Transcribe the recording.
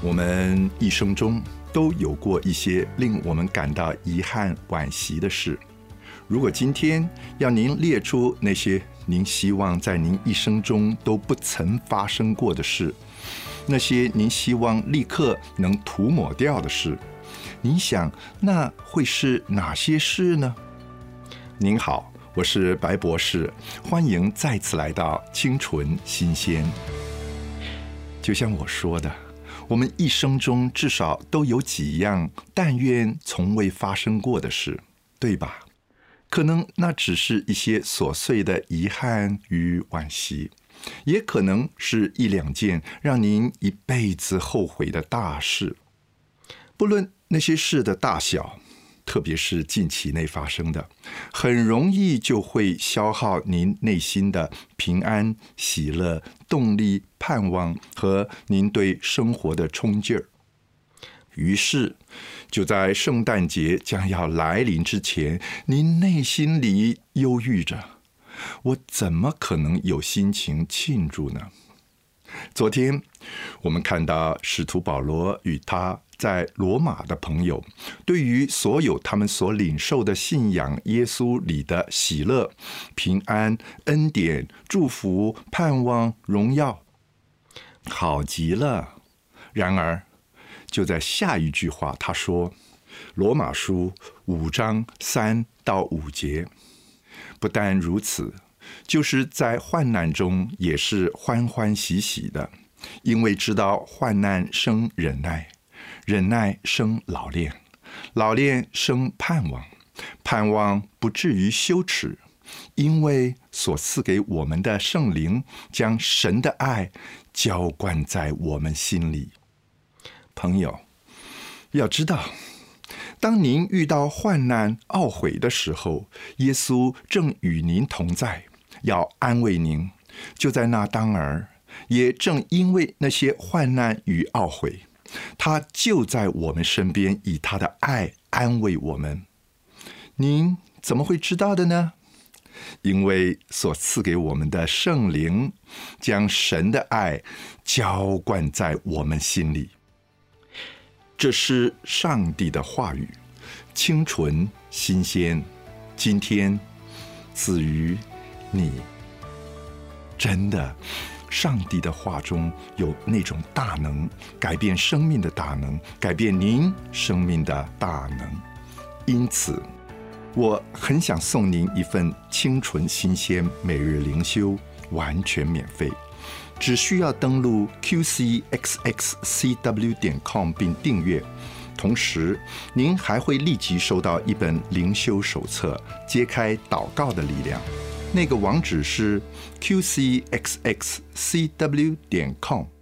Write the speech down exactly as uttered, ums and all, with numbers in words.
我们一生中都有过一些令我们感到遗憾惋惜的事。如果今天要您列出那些您希望在您一生中都不曾发生过的事，那些您希望立刻能涂抹掉的事，您想那会是哪些事呢？您好，我是白博士，欢迎再次来到清纯新鲜。就像我说的，我们一生中至少都有几样但愿从未发生过的事，对吧？可能那只是一些琐碎的遗憾与惋惜，也可能是一两件让您一辈子后悔的大事。不论那些事的大小，特别是近期内发生的，很容易就会消耗您内心的平安、喜乐、动力、盼望和您对生活的冲劲儿。于是，就在圣诞节将要来临之前，您内心里忧郁着：我怎么可能有心情庆祝呢？昨天，我们看到使徒保罗与他在罗马的朋友，对于所有他们所领受的信仰耶稣里的喜乐、平安、恩典、祝福、盼望、荣耀，好极了。然而，就在下一句话，他说，罗马书五章三到五节，不但如此，就是在患难中也是欢欢喜喜的，因为知道患难生忍耐，忍耐生老练，老练生盼望，盼望不至于羞耻，因为所赐给我们的圣灵将神的爱浇灌在我们心里。朋友，要知道，当您遇到患难懊悔的时候，耶稣正与您同在，要安慰您。就在那当儿，也正因为那些患难与懊悔，他就在我们身边，以他的爱安慰我们。您怎么会知道的呢？因为所赐给我们的圣灵将神的爱浇灌在我们心里。这是上帝的话语，清纯新鲜，今天赐予你。真的，上帝的话中有那种大能，改变生命的大能，改变您生命的大能。因此，我很想送您一份清纯新鲜每日灵修，完全免费。只需要登录 Q C X X C W 点 com 并订阅，同时您还会立即收到一本灵修手册，揭开祷告的力量。那个网址是 Q C X X C W 点 com。